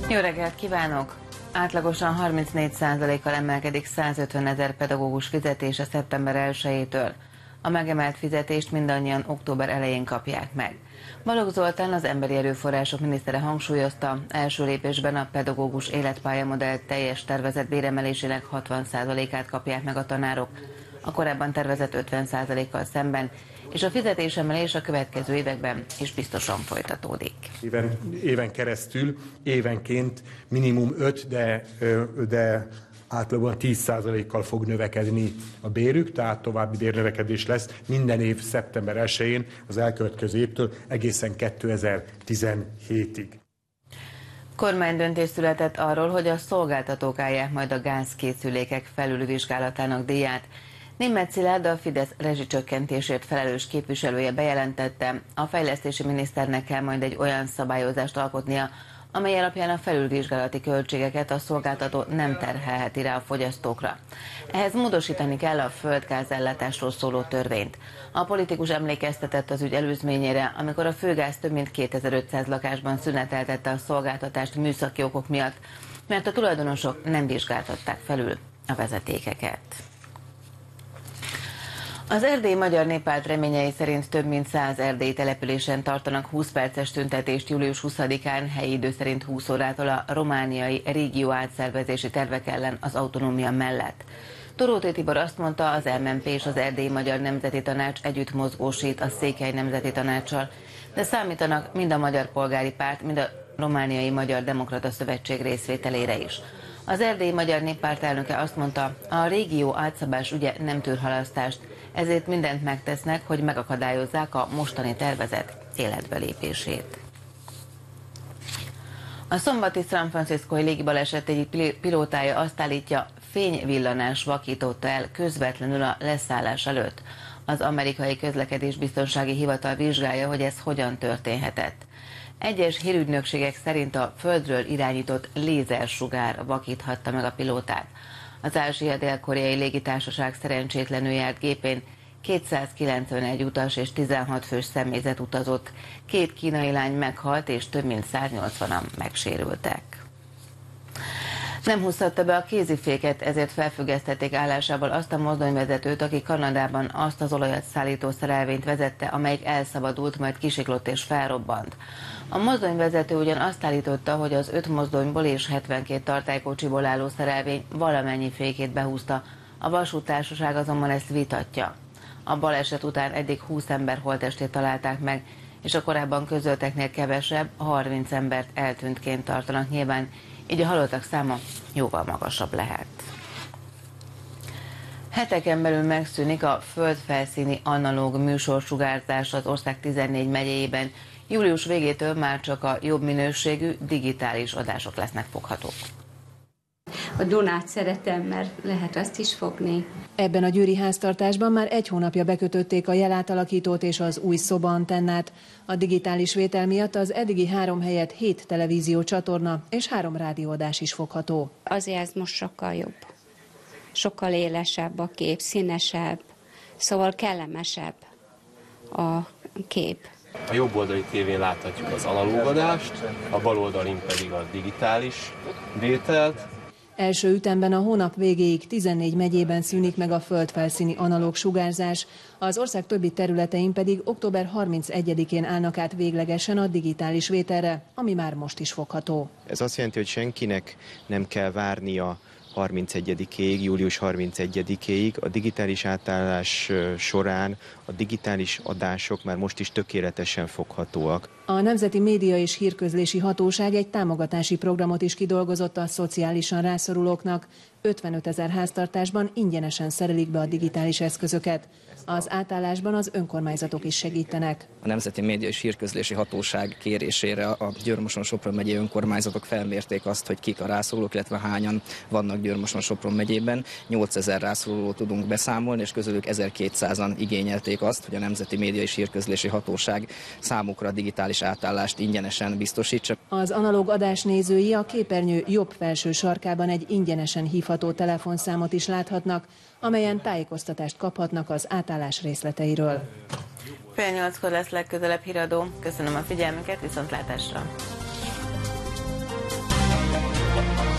Jó reggelt kívánok! Átlagosan 34%-kal emelkedik 150 000 pedagógus fizetése szeptember 1-től. A megemelt fizetést mindannyian október elején kapják meg. Balogh Zoltán, az Emberi Erőforrások minisztere hangsúlyozta, első lépésben a pedagógus életpályamodell teljes tervezett béremelésének 60%-át kapják meg a tanárok, a korábban tervezett 50%-kal szemben, és a fizetésemelés a következő években is biztosan folytatódik. Éven keresztül, évenként minimum 5, de átlagban 10%-kal fog növekedni a bérük, tehát további bérnövekedés lesz minden év szeptember 1-én, az elkövetkező évtől egészen 2017-ig. Kormánydöntés született arról, hogy a szolgáltatók állják majd a gázkészülékek felülvizsgálatának díját. Németh Szilárd, a Fidesz rezsicsökkentésért felelős képviselője bejelentette, a fejlesztési miniszternek kell majd egy olyan szabályozást alkotnia, amely alapján a felülvizsgálati költségeket a szolgáltató nem terhelheti rá a fogyasztókra. Ehhez módosítani kell a földgázellátásról szóló törvényt. A politikus emlékeztetett az ügy előzményére, amikor a Főgáz több mint 2500 lakásban szüneteltette a szolgáltatást műszaki okok miatt, mert a tulajdonosok nem vizsgáltatták felül a vezetékeket. Az Erdélyi Magyar Néppárt reményei szerint több mint 100 erdélyi településen tartanak 20 perces tüntetést július 20-án, helyi idő szerint 20 órától a romániai régió átszervezési tervek ellen az autonómia mellett. Toróti Tibor azt mondta, az MNP és az Erdélyi Magyar Nemzeti Tanács együtt mozgósít a Székely Nemzeti Tanácssal, de számítanak mind a Magyar Polgári Párt, mind a Romániai Magyar Demokrata Szövetség részvételére is. Az Erdélyi Magyar Néppárt elnöke azt mondta, a régió átszabás ügye nem tűr halasztást, ezért mindent megtesznek, hogy megakadályozzák a mostani tervezet életbelépését. A szombati San Franciscói légibaleset egyik pilótája azt állítja, fényvillanás vakította el közvetlenül a leszállás előtt. Az amerikai közlekedésbiztonsági hivatal vizsgálja, hogy ez hogyan történhetett. Egyes hírügynökségek szerint a földről irányított lézersugár vakíthatta meg a pilótát. Az Ázsia Dél-Koreai Légitársaság szerencsétlenül járt gépén 291 utas és 16 fős személyzet utazott. 2 kínai lány meghalt és több mint 180-an megsérültek. Nem húzhatta be a kéziféket, ezért felfüggesztették állásából azt a mozdonyvezetőt, aki Kanadában azt az olajat szállító szerelvényt vezette, amelyik elszabadult, majd kisiklott és felrobbant. A mozdonyvezető ugyan azt állította, hogy az 5 mozdonyból és 72 tartálykocsiból álló szerelvény valamennyi fékét behúzta, a vasúttársaság azonban ezt vitatja. A baleset után eddig 20 ember holttestét találták meg, és a korábban közölteknél kevesebb, 30 embert eltűntként tartanak nyilván, így a halottak száma jóval magasabb lehet. Heteken belül megszűnik a földfelszíni analóg műsorsugárzás az ország 14 megyéjében. Július végétől már csak a jobb minőségű digitális adások lesznek foghatók. A Dunát szeretem, mert lehet azt is fogni. Ebben a győri háztartásban már 1 hónapja bekötötték a jelátalakítót és az új szobaantennát. A digitális vétel miatt az eddigi 3 helyett 7 televízió csatorna és 3 rádióadás is fogható. Azért ez most sokkal jobb. Sokkal élesebb a kép, színesebb, szóval kellemesebb a kép. A jobb oldali tévén láthatjuk az analóg adást, a bal oldalin pedig a digitális vételt. Első ütemben a hónap végéig 14 megyében szűnik meg a földfelszíni analóg sugárzás, az ország többi területein pedig október 31-én állnak át véglegesen a digitális vételre, ami már most is fogható. Ez azt jelenti, hogy senkinek nem kell várnia 31-ig, július 31-ig. A digitális átállás során a digitális adások már most is tökéletesen foghatóak. A Nemzeti Média és Hírközlési Hatóság egy támogatási programot is kidolgozott a szociálisan rászorulóknak. 55 000 háztartásban ingyenesen szerelik be a digitális eszközöket. Az átállásban az önkormányzatok is segítenek. A Nemzeti Média és Hírközlési Hatóság kérésére a Győr-Moson-Sopron megyei önkormányzatok felmérték azt, hogy kik a rászorulók, illetve hányan vannak Győr-Moson-Sopron megyében. 8000 rászorulóról tudunk beszámolni, és közülük 1200-an igényelték azt, hogy a Nemzeti Média és Hírközlési Hatóság számukra a digitális átállást ingyenesen biztosítsa. Az analóg adás nézői a képernyő jobb felső sarkában egy ingyenesen hívható telefonszámot is láthatnak, amelyen tájékoztatást kaphatnak az átállás részleteiről. 7:30-kor lesz legközelebb híradó. Köszönöm a figyelmüket, viszontlátásra! Köszönöm.